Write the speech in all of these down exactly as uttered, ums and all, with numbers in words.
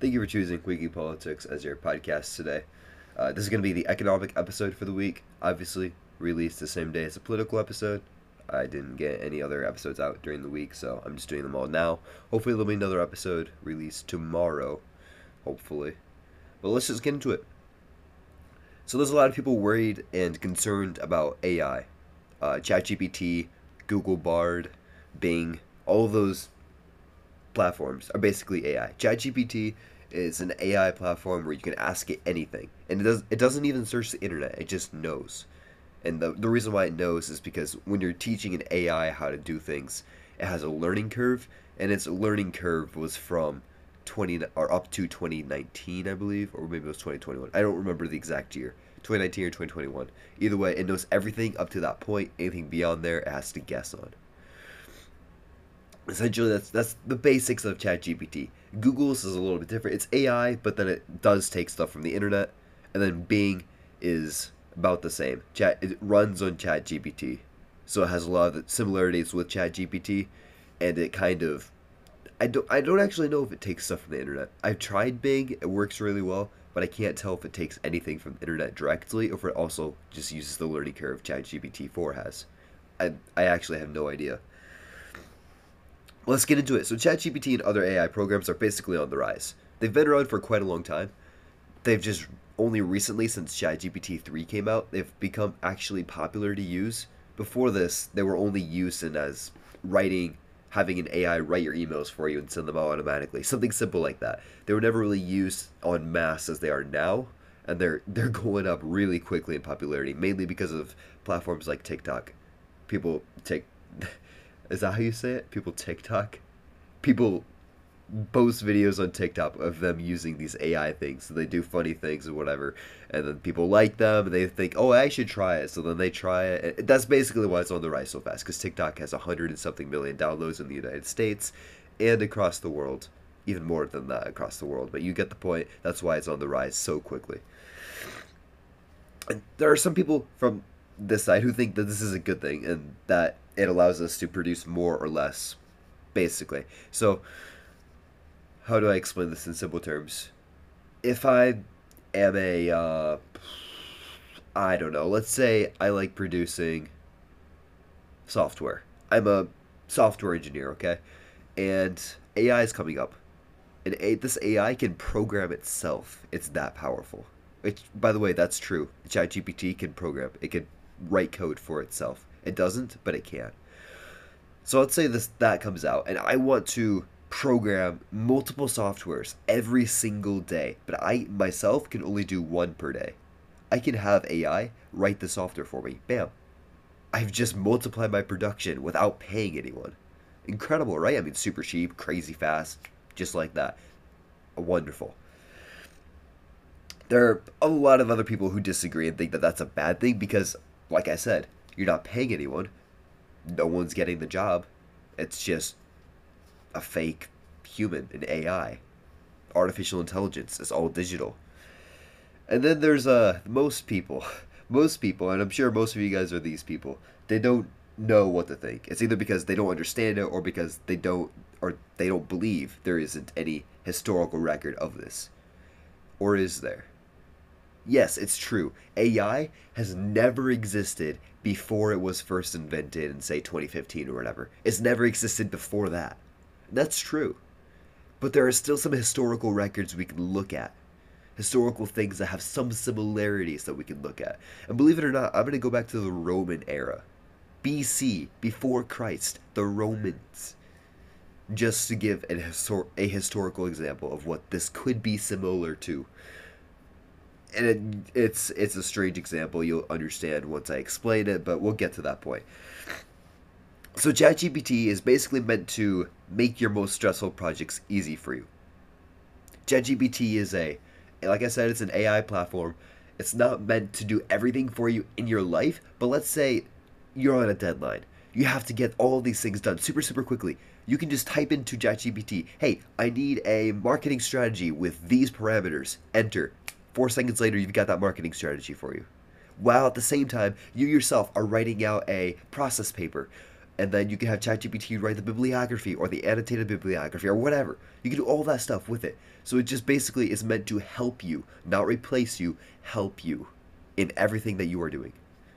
Thank you for choosing Weekly Politics as your podcast today. Uh, this is going to be the economic episode for the week. Obviously, released the same day as the political episode. I didn't get any other episodes out during the week, so I'm just doing them all now. Hopefully, there'll be another episode released tomorrow. Hopefully. But let's just get into it. So, there's a lot of people worried and concerned about A I. Uh, ChatGPT, Google Bard, Bing, all of those platforms are basically A I. ChatGPT is an A I platform where you can ask it anything, and it does it doesn't even search the internet. It just knows. And the the reason why it knows is because when you're teaching an A I how to do things, it has a learning curve, and its learning curve was from twenty or up to twenty nineteen, I believe, or maybe it was twenty twenty-one. I don't remember the exact year. twenty nineteen or twenty twenty-one. Either way, it knows everything up to that point. Anything beyond there, it has to guess on. Essentially, that's that's the basics of ChatGPT. Google's is a little bit different. It's A I, but then it does take stuff from the internet, and then Bing is about the same. Chat it runs on ChatGPT, so it has a lot of similarities with ChatGPT, and it kind of I don't I don't actually know if it takes stuff from the internet. I've tried Bing; it works really well, but I can't tell if it takes anything from the internet directly, or if it also just uses the learning curve ChatGPT four has. I I actually have no idea. Let's get into it. So ChatGPT and other A I programs are basically on the rise. They've been around for quite a long time. They've just only recently, since ChatGPT three came out, they've become actually popular to use. Before this, they were only used in as writing, having an A I write your emails for you and send them out automatically. Something simple like that. They were never really used en masse as they are now, and they're they're going up really quickly in popularity, mainly because of platforms like TikTok. People take Is that how you say it? People TikTok? People post videos on TikTok of them using these A I things. So they do funny things or whatever. And then people like them and they think, oh, I should try it. So then they try it. And that's basically why it's on the rise so fast. Because TikTok has a hundred and something million downloads in the United States and across the world. Even more than that across the world. But you get the point. That's why it's on the rise so quickly. And there are some people from this side who think that this is a good thing and that it allows us to produce more or less, basically. So, how do I explain this in simple terms? If I am a, uh, I don't know, let's say I like producing software. I'm a software engineer, okay? And A I is coming up. And a, this A I can program itself. It's that powerful. Which, by the way, that's true. ChatGPT can program. It can write code for itself. It doesn't, but it can. So let's say this that comes out, and I want to program multiple softwares every single day, but I myself can only do one per day. I can have A I write the software for me. Bam. I've just multiplied my production without paying anyone. Incredible, right? I mean, super cheap, crazy fast, just like that. Wonderful. There are a lot of other people who disagree and think that that's a bad thing because, like I said, you're not paying anyone. No one's getting the job. It's just a fake human, an A I. Artificial intelligence. It's all digital. And then there's uh most people, most people, and I'm sure most of you guys are these people. They don't know what to think. It's either because they don't understand it or because they don't or they don't believe there isn't any historical record of this. Or is there? Yes, it's true. A I has never existed before it was first invented in, say, twenty fifteen or whatever. It's never existed before that. That's true. But there are still some historical records we can look at. Historical things that have some similarities that we can look at. And believe it or not, I'm going to go back to the Roman era. B C, before Christ, the Romans. Just to give an histor- a historical example of what this could be similar to. And it, it's it's a strange example. You'll understand once I explain it, but we'll get to that point. So ChatGPT is basically meant to make your most stressful projects easy for you. ChatGPT is a, like I said, it's an A I platform. It's not meant to do everything for you in your life, but let's say you're on a deadline. You have to get all these things done super, super quickly. You can just type into ChatGPT, hey, I need a marketing strategy with these parameters. Enter. Four seconds later, you've got that marketing strategy for you. While at the same time, you yourself are writing out a process paper and then you can have ChatGPT write the bibliography or the annotated bibliography or whatever. You can do all that stuff with it. So it just basically is meant to help you, not replace you, help you in everything that you are doing.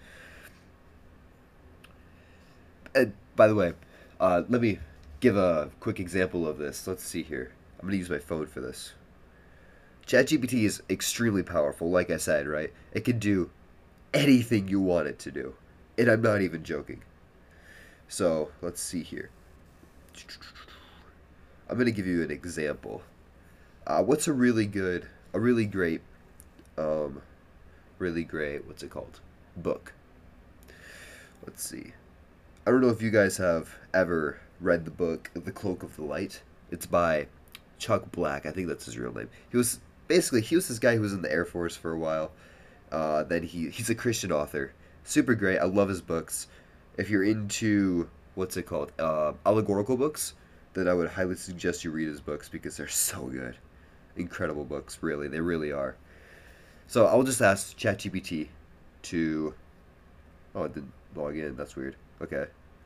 And by the way, uh, let me give a quick example of this. Let's see here. I'm going to use my phone for this. ChatGPT is extremely powerful, like I said, right? It can do anything you want it to do. And I'm not even joking. So, let's see here. I'm going to give you an example. Uh, what's a really good, a really great, um, really great, what's it called? Book. Let's see. I don't know if you guys have ever read the book The Cloak of the Light. It's by Chuck Black. I think that's his real name. He was basically he was this guy who was in the Air Force for a while. Uh, then he he's a Christian author. Super great. I love his books. If you're into what's it called, uh, allegorical books, then I would highly suggest you read his books because they're so good. Incredible books, really. They really are. So I'll just ask ChatGPT to. Oh, it didn't log in. That's weird. Okay.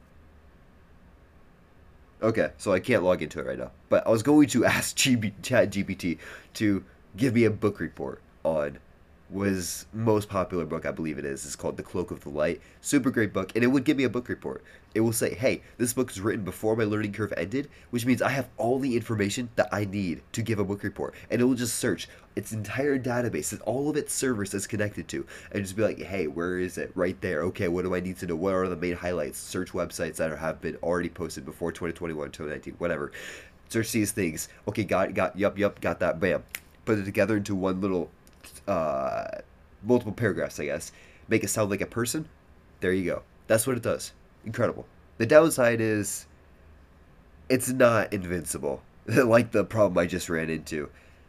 Okay, so I can't log into it right now. But I was going to ask G B, ChatGPT to give me a book report on was most popular book, I believe it is. It's called The Cloak of the Light. Super great book, and it would give me a book report. It will say, hey, this book is written before my learning curve ended, which means I have all the information that I need to give a book report. And it will just search its entire database and all of its servers it's connected to, and just be like, hey, where is it? Right there. Okay, what do I need to know? What are the main highlights? Search websites that have been already posted before twenty twenty-one, twenty nineteen, whatever. Search these things. Okay, got it, got, yup, yup, got that, bam. Put it together into one little uh, multiple paragraphs, I guess. Make it sound like a person. There you go. That's what it does. Incredible. The downside is it's not invincible, like the problem I just ran into.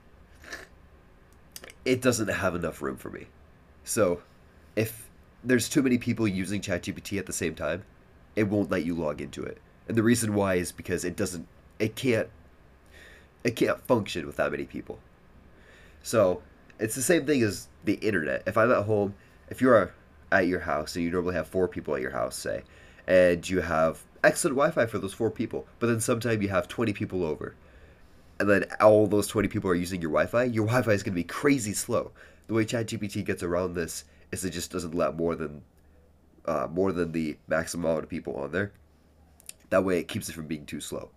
It doesn't have enough room for me. So if there's too many people using ChatGPT at the same time, it won't let you log into it. And the reason why is because it doesn't, it can't, it can't function with that many people. So it's the same thing as the internet. If I'm at home, if you're at your house and you normally have four people at your house, say, and you have excellent Wi-Fi for those four people, but then sometime you have twenty people over, and then all those twenty people are using your Wi-Fi, your Wi-Fi is going to be crazy slow. The way ChatGPT gets around this is it just doesn't let more than uh, more than the maximum amount of people on there. That way it keeps it from being too slow.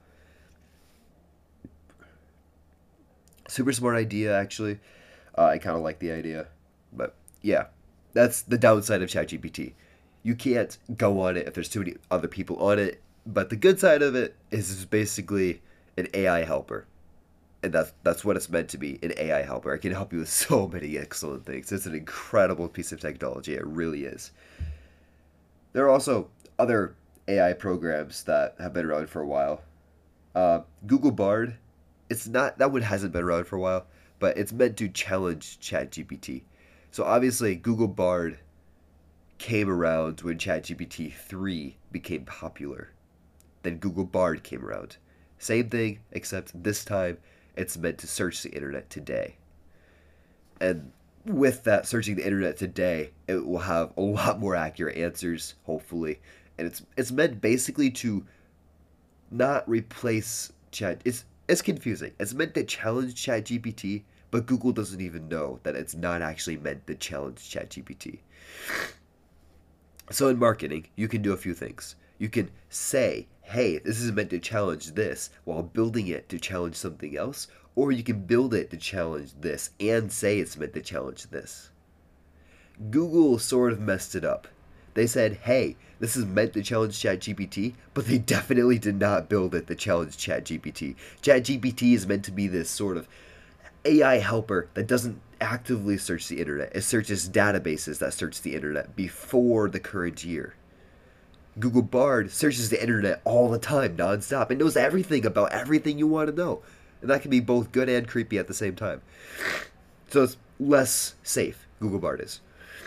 Super smart idea, actually. Uh, I kind of like the idea. But yeah, that's the downside of ChatGPT. You can't go on it if there's too many other people on it. But the good side of it is it's basically an A I helper. And that's, that's what it's meant to be, an A I helper. It can help you with so many excellent things. It's an incredible piece of technology. It really is. There are also other A I programs that have been around for a while. Uh, Google Bard. It's not, that one hasn't been around for a while, but it's meant to challenge ChatGPT. So obviously Google Bard came around when ChatGPT three became popular. Then Google Bard came around. Same thing, except this time it's meant to search the internet today. And with that, searching the internet today, it will have a lot more accurate answers, hopefully. And it's it's meant basically to not replace Chat. It's it's confusing. It's meant to challenge ChatGPT, but Google doesn't even know that it's not actually meant to challenge ChatGPT. So in marketing, you can do a few things. You can say, hey, this is meant to challenge this, while building it to challenge something else, or you can build it to challenge this and say it's meant to challenge this. Google sort of messed it up. They said, hey, this is meant to challenge ChatGPT, but they definitely did not build it to challenge ChatGPT. ChatGPT is meant to be this sort of A I helper that doesn't actively search the internet. It searches databases that search the internet before the current year. Google Bard searches the internet all the time, nonstop. It knows everything about everything you want to know. And that can be both good and creepy at the same time. So it's less safe, Google Bard is.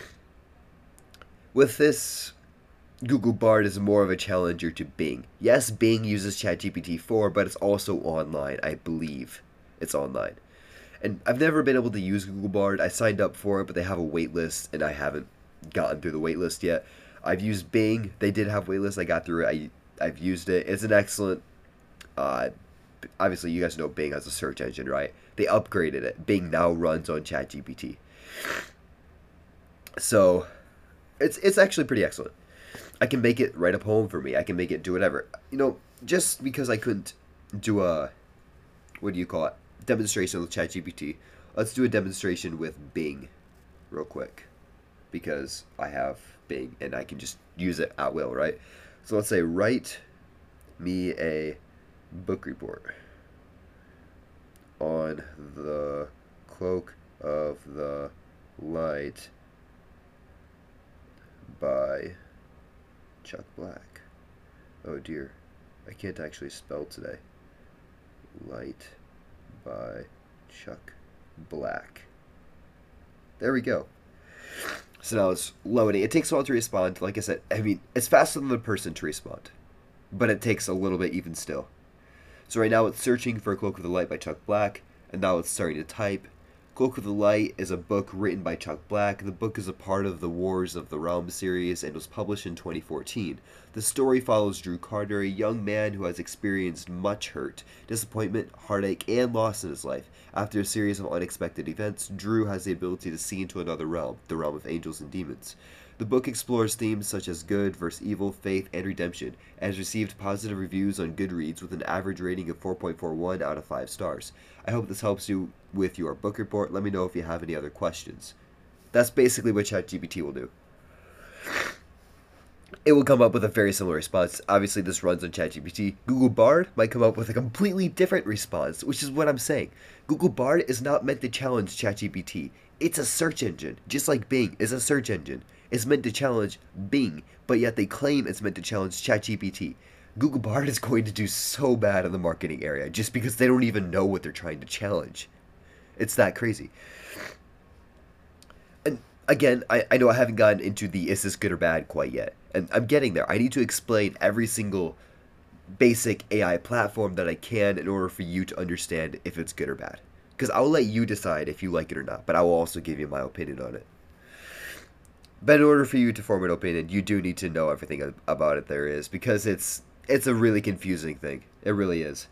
With this, Google Bard is more of a challenger to Bing. Yes, Bing uses ChatGPT four, but it's also online, I believe. It's online. And I've never been able to use Google Bard. I signed up for it, but they have a wait list, and I haven't gotten through the wait list yet. I've used Bing. They did have wait lists. I got through it. I, I've used it. It's an excellent. Uh, obviously, you guys know Bing has a search engine, right? They upgraded it. Bing now runs on ChatGPT. So, it's it's actually pretty excellent. I can make it write a poem for me. I can make it do whatever. You know, just because I couldn't do a, what do you call it, demonstration with ChatGPT, let's do a demonstration with Bing real quick. Because I have Bing and I can just use it at will, right? So let's say, write me a book report on the Cloak of the Light by Chuck Black. Oh dear, I can't actually spell today. Light by Chuck Black. There we go. So now it's loading. It takes a while to respond. Like I said, I mean, it's faster than the person to respond. But it takes a little bit even still. So right now it's searching for Cloak of the Light by Chuck Black. And now it's starting to type. Cloak of the Light is a book written by Chuck Black. The book is a part of the Wars of the Realm series and was published in twenty fourteen. The story follows Drew Carter, a young man who has experienced much hurt, disappointment, heartache, and loss in his life. After a series of unexpected events, Drew has the ability to see into another realm, the realm of angels and demons. The book explores themes such as good versus evil, faith, and redemption, and has received positive reviews on Goodreads with an average rating of four point four one out of five stars. I hope this helps you with your book report. Let me know if you have any other questions. That's basically what ChatGPT will do. It will come up with a very similar response. Obviously, this runs on ChatGPT. Google Bard might come up with a completely different response, which is what I'm saying. Google Bard is not meant to challenge ChatGPT. It's a search engine, just like Bing is a search engine. It's meant to challenge Bing, but yet they claim it's meant to challenge ChatGPT. Google Bard is going to do so bad in the marketing area just because they don't even know what they're trying to challenge. It's that crazy. And again, I, I know I haven't gotten into the is this good or bad quite yet. And I'm getting there. I need to explain every single basic A I platform that I can in order for you to understand if it's good or bad. Because I'll let you decide if you like it or not, but I will also give you my opinion on it. But in order for you to form an opinion, you do need to know everything about it there is, because it's it's a really confusing thing. It really is.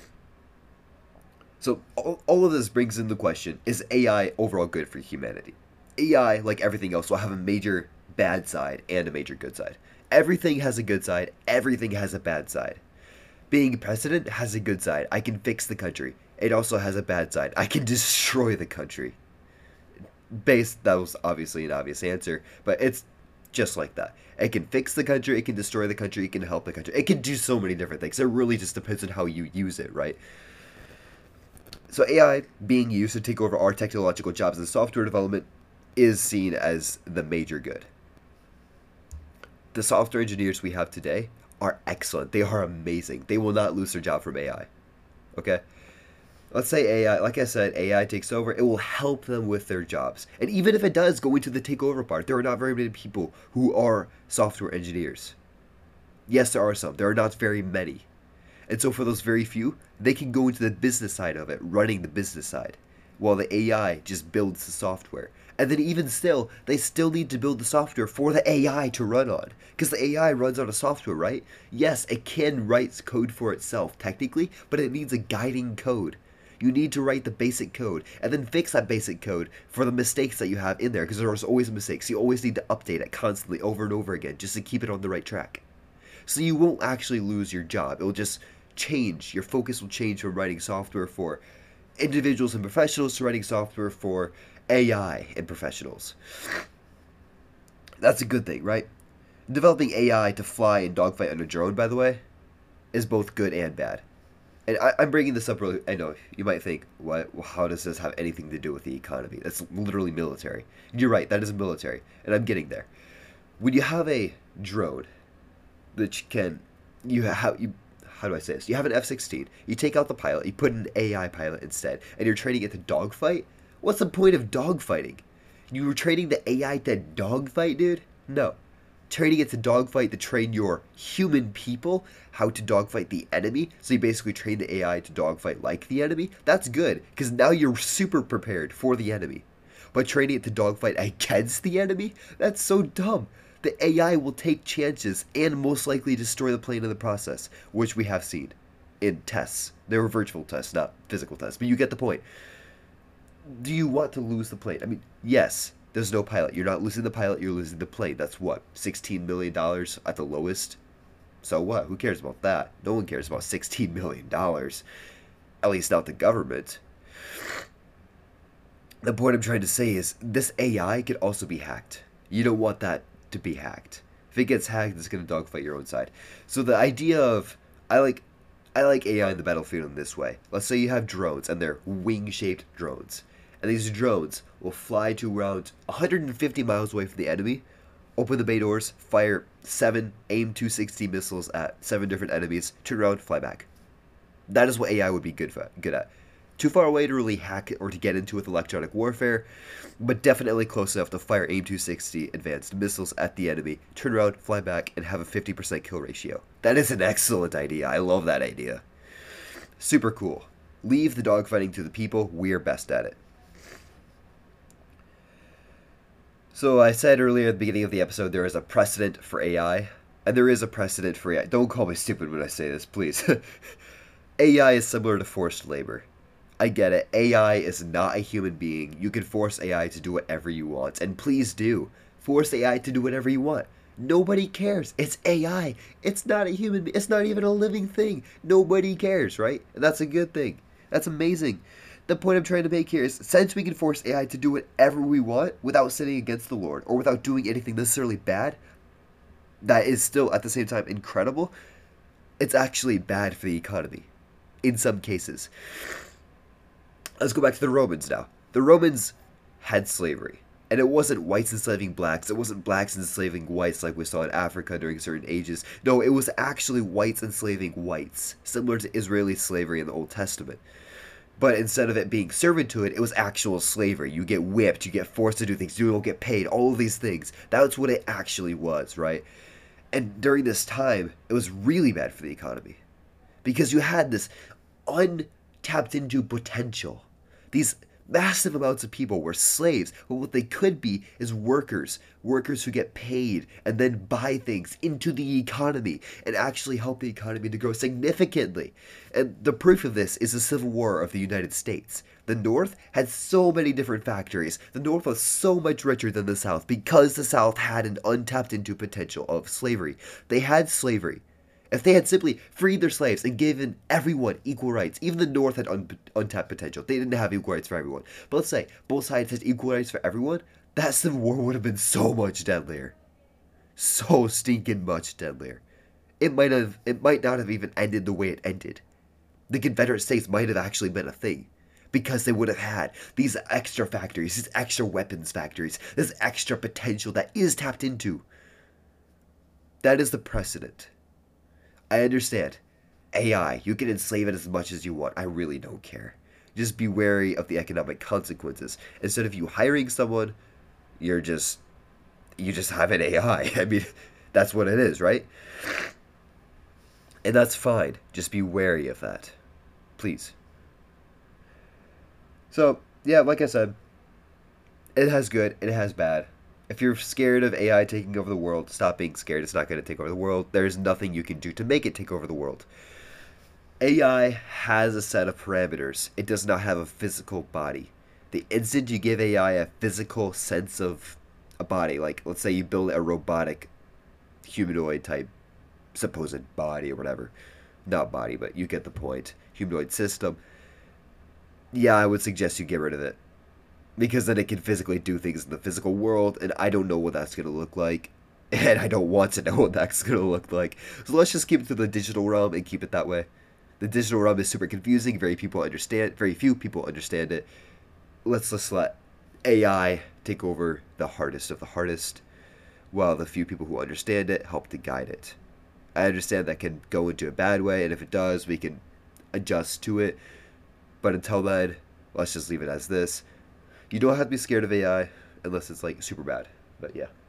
So all, all of this brings in the question, is A I overall good for humanity? A I, like everything else, will have a major bad side and a major good side. Everything has a good side. Everything has a bad side. Being president has a good side. I can fix the country. It also has a bad side. I can destroy the country. Based, that was obviously an obvious answer, but it's just like that. It can fix the country, it can destroy the country, it can help the country. It can do so many different things. It really just depends on how you use it, right? So A I being used to take over our technological jobs in software development is seen as the major good. The software engineers we have today are excellent. They are amazing. They will not lose their job from A I. Okay? Let's say A I, like I said, A I takes over, it will help them with their jobs. And even if it does go into the takeover part, there are not very many people who are software engineers. Yes, there are some. There are not very many. And so for those very few, they can go into the business side of it, running the business side, while the A I just builds the software. And then even still, they still need to build the software for the A I to run on. Because the A I runs on a software, right? Yes, it can write code for itself, technically, but it needs a guiding code. You need to write the basic code and then fix that basic code for the mistakes that you have in there, because there's always mistakes. You always need to update it constantly over and over again just to keep it on the right track. So you won't actually lose your job. It will just change. Your focus will change from writing software for individuals and professionals to writing software for A I and professionals. That's a good thing, right? Developing A I to fly and dogfight on a drone, by the way, is both good and bad. And I, I'm bringing this up really, I know, you might think, what? Well, how does this have anything to do with the economy? That's literally military. You're right, that is military, and I'm getting there. When you have a drone that can, you have, you, how do I say this? You have an F sixteen, you take out the pilot, you put an A I pilot instead, and you're training it to dogfight? What's the point of dogfighting? You were training the A I to dogfight, dude? No. Training it to dogfight to train your human people how to dogfight the enemy. So you basically train the A I to dogfight like the enemy. That's good, because now you're super prepared for the enemy. But training it to dogfight against the enemy? That's so dumb. The A I will take chances and most likely destroy the plane in the process, which we have seen in tests. They were virtual tests, not physical tests, but you get the point. Do you want to lose the plane? I mean, yes, there's no pilot. You're not losing the pilot, you're losing the plane. That's what, sixteen million dollars at the lowest? So what? Who cares about that? No one cares about sixteen million dollars. At least not the government. The point I'm trying to say is this A I could also be hacked. You don't want that to be hacked. If it gets hacked, it's going to dogfight your own side. So the idea of, I like I like A I in the battlefield in this way. Let's say you have drones, and they're wing-shaped drones. And these drones will fly to around one hundred fifty miles away from the enemy, open the bay doors, fire seven AIM two sixty missiles at seven different enemies, turn around, fly back. That is what A I would be good for, good at. Too far away to really hack it or to get into with electronic warfare, but definitely close enough to fire AIM two sixty advanced missiles at the enemy, turn around, fly back, and have a fifty percent kill ratio. That is an excellent idea. I love that idea. Super cool. Leave the dogfighting to the people. We're best at it. So I said earlier at the beginning of the episode there is a precedent for A I, and there is a precedent for A I. Don't call me stupid when I say this, please. A I is similar to forced labor. I get it. A I is not a human being. You can force A I to do whatever you want, and please do. Force A I to do whatever you want. Nobody cares. It's A I. It's not a human being. It's not even a living thing. Nobody cares, right? And that's a good thing. That's amazing. The point I'm trying to make here is, since we can force A I to do whatever we want without sinning against the Lord, or without doing anything necessarily bad, that is still at the same time incredible, it's actually bad for the economy. In some cases. Let's go back to the Romans now. The Romans had slavery. And it wasn't whites enslaving blacks. It wasn't blacks enslaving whites like we saw in Africa during certain ages. No, it was actually whites enslaving whites, similar to Israeli slavery in the Old Testament. But instead of it being servitude, it was actual slavery. You get whipped, you get forced to do things, you don't get paid, all of these things. That's what it actually was, right? And during this time, it was really bad for the economy. Because you had this untapped into potential. These massive amounts of people were slaves, but what they could be is workers. Workers who get paid and then buy things into the economy and actually help the economy to grow significantly. And the proof of this is the Civil War of the United States. The North had so many different factories. The North was so much richer than the South because the South had an untapped into potential of slavery. They had slavery. If they had simply freed their slaves and given everyone equal rights, even the North had un- untapped potential. They didn't have equal rights for everyone. But let's say both sides had equal rights for everyone, that Civil War would have been so much deadlier. So stinking much deadlier. It might have, it might not have even ended the way it ended. The Confederate States might have actually been a thing. Because they would have had these extra factories, these extra weapons factories, this extra potential that is tapped into. That is the precedent. I understand. A I, you can enslave it as much as you want. I really don't care. Just be wary of the economic consequences. Instead of you hiring someone, you're just, you just have an A I. I mean, that's what it is, right? And that's fine. Just be wary of that. Please. So, yeah, like I said, it has good, it has bad. If you're scared of A I taking over the world, stop being scared. It's not going to take over the world. There's nothing you can do to make it take over the world. A I has a set of parameters. It does not have a physical body. The instant you give A I a physical sense of a body, like let's say you build a robotic humanoid type supposed body or whatever. Not body, but you get the point. Humanoid system. Yeah, I would suggest you get rid of it. Because then it can physically do things in the physical world, and I don't know what that's going to look like. And I don't want to know what that's going to look like. So let's just keep it to the digital realm and keep it that way. The digital realm is super confusing. Very people understand. Very few people understand it. Let's just let A I take over the hardest of the hardest, while the few people who understand it help to guide it. I understand that can go into a bad way, and if it does, we can adjust to it. But until then, let's just leave it as this. You don't have to be scared of A I unless it's like super bad. But yeah.